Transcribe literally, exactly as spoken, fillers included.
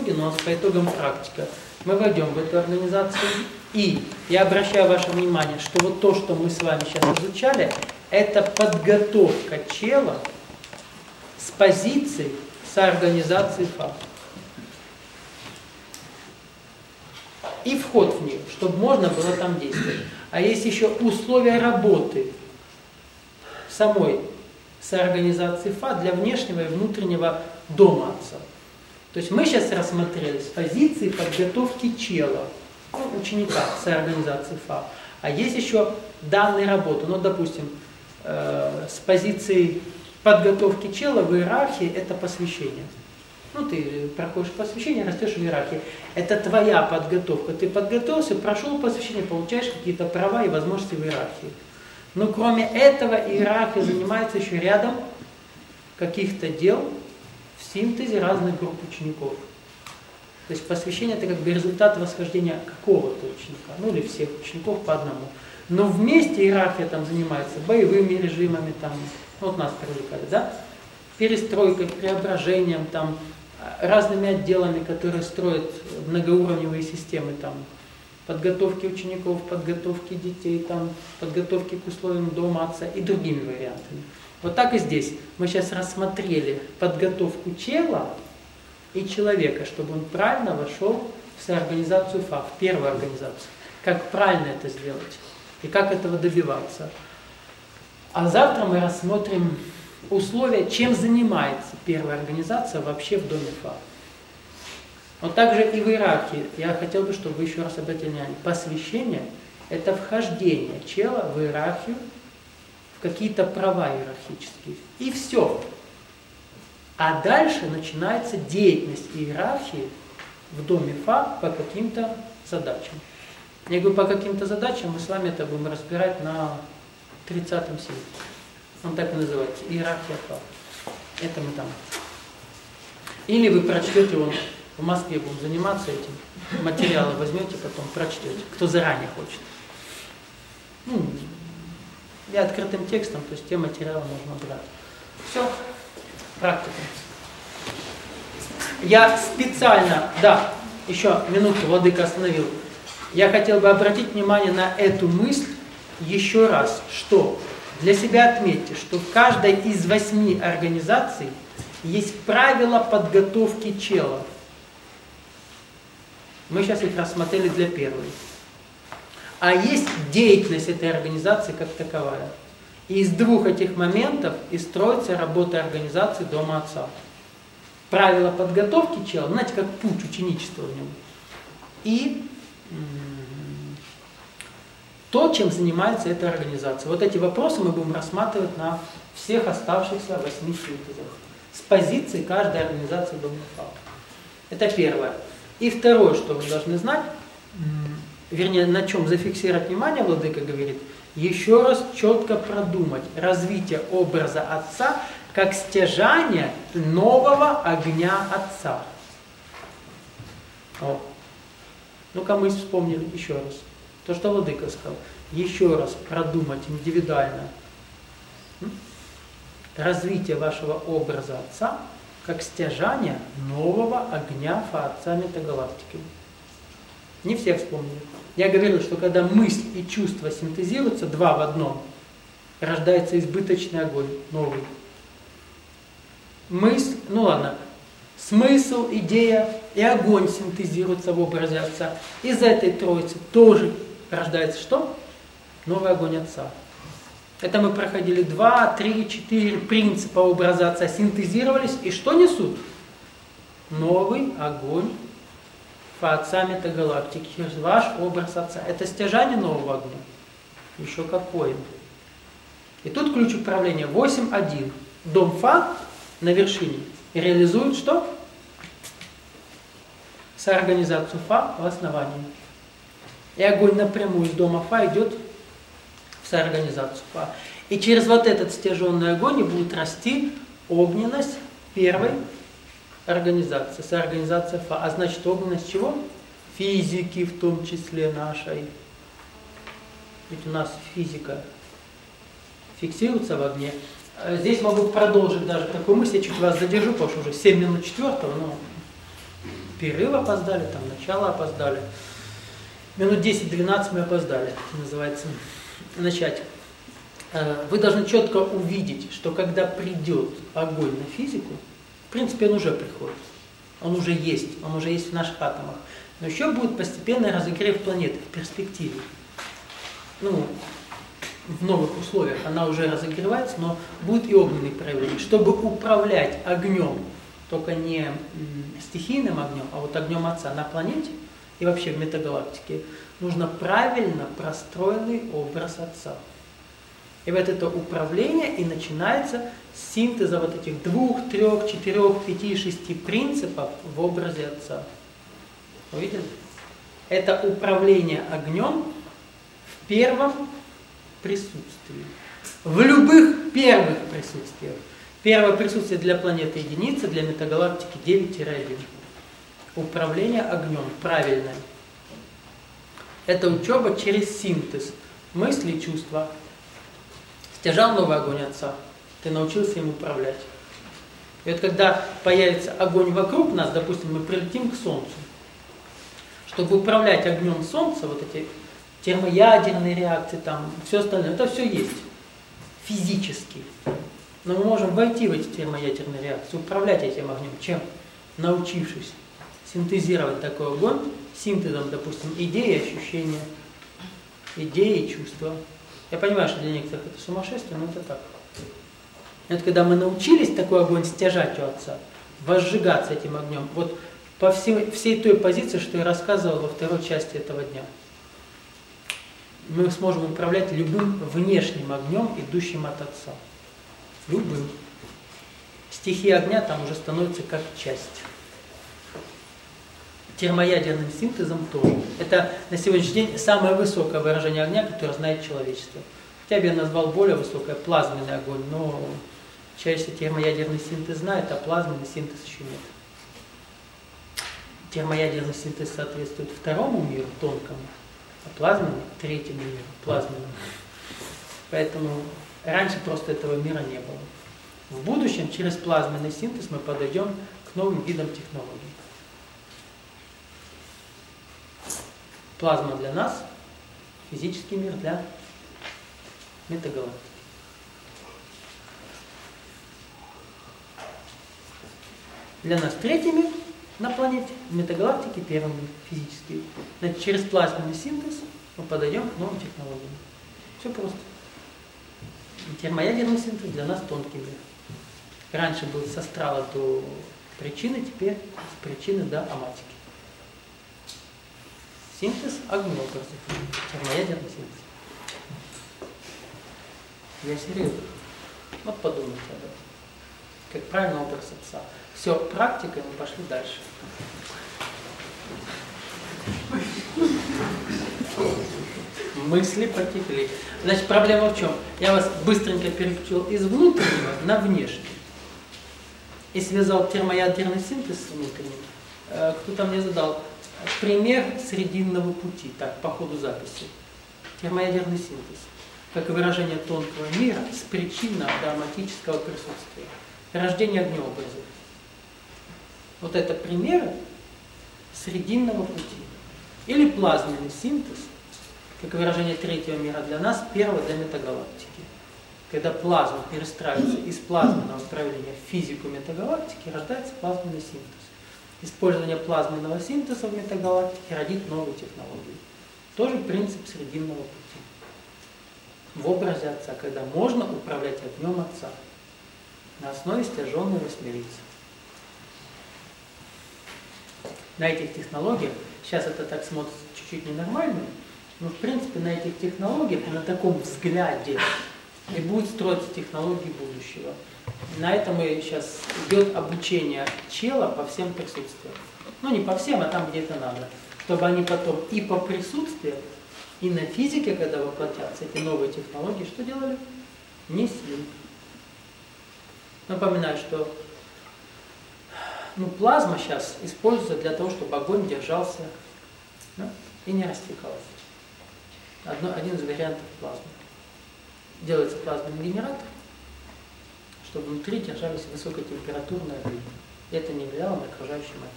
итоги, но у нас по итогам практика. Мы войдем в эту организацию, и я обращаю ваше внимание, что вот то, что мы с вами сейчас изучали, это подготовка чела с позиции соорганизации фа. И вход в нее, чтобы можно было там действовать. А есть еще условия работы самой соорганизации фа для внешнего и внутреннего дома отца. То есть мы сейчас рассмотрели с позиции подготовки чела, ну, ученика соорганизации фа. А есть еще данные работы. Ну, допустим, э, с позиции подготовки чела в иерархии это посвящение. Ну, ты проходишь посвящение, растешь в иерархии. Это твоя подготовка. Ты подготовился, прошел посвящение, получаешь какие-то права и возможности в иерархии. Но кроме этого иерархия занимается еще рядом каких-то дел в синтезе разных групп учеников. То есть посвящение это как бы результат восхождения какого-то ученика, ну или всех учеников по одному. Но вместе иерархия там занимается боевыми режимами, там, ну, вот нас привлекали, да? Перестройкой, преображением, там, разными отделами, которые строят многоуровневые системы, там, подготовки учеников, подготовки детей, там, подготовки к условиям дома отца и другими вариантами. Вот так и здесь. Мы сейчас рассмотрели подготовку чела и человека, чтобы он правильно вошел в соорганизацию фа, в первую организацию. Как правильно это сделать и как этого добиваться. А завтра мы рассмотрим условия, чем занимается первая организация вообще в доме фа. Вот также и в иерархии. Я хотел бы, чтобы вы еще раз обратили внимание. Посвящение – это вхождение чела в иерархию, в какие-то права иерархические. И все. А дальше начинается деятельность иерархии в доме фа по каким-то задачам. Я говорю, по каким-то задачам мы с вами это будем разбирать на тридцатом съезде. Он так и называется, иерархия фа. Это мы там. Или вы прочтете, он в Москве будем заниматься этим, материалы возьмете, потом прочтете, кто заранее хочет. Ну, и открытым текстом, то есть те материалы можно брать. Все, практика. Я специально, да, еще минуту, владыка остановил. Я хотел бы обратить внимание на эту мысль еще раз, что для себя отметьте, что в каждой из восьми организаций есть правила подготовки чела. Мы сейчас их рассмотрели для первой. А есть деятельность этой организации как таковая. И из двух этих моментов и строится работа организации Дома Отца. Правила подготовки чела, знаете, как путь ученичества в нем. И то, чем занимается эта организация. Вот эти вопросы мы будем рассматривать на всех оставшихся восьми синтезах. С позиции каждой организации Дома Отца. Это первое. И второе, что вы должны знать, вернее, на чем зафиксировать внимание, владыка говорит, еще раз четко продумать развитие образа Отца как стяжание нового огня Отца. О. Ну-ка мы вспомнили еще раз. То, что владыка сказал. Еще раз продумать индивидуально развитие вашего образа Отца как стяжание нового огня Фа-Отца метагалактики. Не все вспомнили. Я говорил, что когда мысль и чувство синтезируются два в одном, рождается избыточный огонь, новый. Мысль, ну ладно, смысл, идея и огонь синтезируются в образе Отца. Из этой троицы тоже рождается что? Новый огонь Отца. Это мы проходили два, три, четыре принципа образа Отца, синтезировались, и что несут? Новый огонь Фа-Отца метагалактики через ваш образ Отца. Это стяжание нового огня. Еще какое. И тут ключ управления восемь один. Дом Фа на вершине реализует что? Соорганизацию Фа в основании. И огонь напрямую из дома Фа идет в соорганизацию Фа. И через вот этот стяженный огонь и будет расти огненность первой организации, соорганизация Фа. А значит, огненность чего? Физики в том числе нашей. Ведь у нас физика фиксируется в огне. Здесь могу продолжить даже такую мысль, я чуть вас задержу, потому что уже семь минут четвертого, но перерыв опоздали, там начало опоздали. Минут десять-двенадцать мы опоздали, называется, начать. Вы должны четко увидеть, что когда придет огонь на физику, в принципе, он уже приходит. Он уже есть, он уже есть в наших атомах. Но еще будет постепенный разогрев планеты в перспективе. Ну, в новых условиях она уже разогревается, но будет и огненные проявления. Чтобы управлять огнем, только не стихийным огнем, а вот огнем Отца на планете и вообще в метагалактике, нужно правильно простроенный образ Отца. И вот это управление и начинается с синтеза вот этих двух, трех, четырех, пяти, шести принципов в образе Отца. Увидели? Это управление огнем в первом присутствии. В любых первых присутствиях. Первое присутствие для планеты единица, для метагалактики девять один. Управление огнем правильное. Это учеба через синтез мысли и чувства. Стяжал новый огонь Отца, ты научился им управлять. И вот когда появится огонь вокруг нас, допустим, мы прилетим к Солнцу, чтобы управлять огнем Солнца, вот эти термоядерные реакции, там, все остальное, это все есть физически. Но мы можем войти в эти термоядерные реакции, управлять этим огнем. Чем? Научившись синтезировать такой огонь, синтезом, допустим, идеи и ощущения, идеи и чувства. Я понимаю, что для некоторых это сумасшествие, но это так. И вот когда мы научились такой огонь стяжать у Отца, возжигаться этим огнем, вот по всей, всей той позиции, что я рассказывал во второй части этого дня, мы сможем управлять любым внешним огнем, идущим от Отца. Любым. Стихия огня там уже становится как часть. Термоядерным синтезом тоже. Это на сегодняшний день самое высокое выражение огня, которое знает человечество. Хотя бы я назвал более высокое плазменный огонь, но человечество термоядерный синтез знает, а плазменный синтез еще нет. Термоядерный синтез соответствует второму миру, тонкому, а плазменный – третьему миру, плазменному. Поэтому раньше просто этого мира не было. В будущем через плазменный синтез мы подойдем к новым видам технологий. Плазма для нас, физический мир для метагалактики. Для нас третий мир на планете, в метагалактике первый мир, физический. Значит, через плазменный синтез мы подойдем к новым технологиям. Все просто. Термоядерный синтез для нас тонкий мир. Раньше был с астрала до причины, теперь с причины до аматики. Синтез огнеобразов. Термоядерный синтез. Я серьезно. Вот подумайте об этом. Как правильно образ Отца. Все, практикой мы пошли дальше. Мысли потекли. Значит, проблема в чем? Я вас быстренько переключил из внутреннего на внешний. И связал термоядерный синтез с внутренним. Кто-то мне задал пример срединного пути, так, по ходу записи. Термоядерный синтез. Как выражение тонкого мира с причинного до аматического присутствия. Рождение огнеобразов. Вот это примеры срединного пути. Или плазменный синтез, как выражение третьего мира для нас, первого для метагалактики. Когда плазма перестраивается из плазменного управления в физику метагалактики, рождается плазменный синтез. Использование плазменного синтеза в метагалактике родит новые технологии. Тоже принцип срединного пути. В образе Отца, когда можно управлять огнем Отца на основе стяженной восьмерицы. На этих технологиях, сейчас это так смотрится чуть-чуть ненормально, но в принципе на этих технологиях, на таком взгляде и будут строиться технологии будущего. На этом и сейчас идет обучение чела по всем присутствиям. Ну не по всем, а там где это надо. Чтобы они потом и по присутствию, и на физике, когда воплотятся эти новые технологии, что делали? Несли. Напоминаю, что ну, плазма сейчас используется для того, чтобы огонь держался, да, и не растекался. Одно, один из вариантов плазмы. Делается плазменный генератор, чтобы внутри держались высокотемпературные огни. Это не влияло на окружающую материю.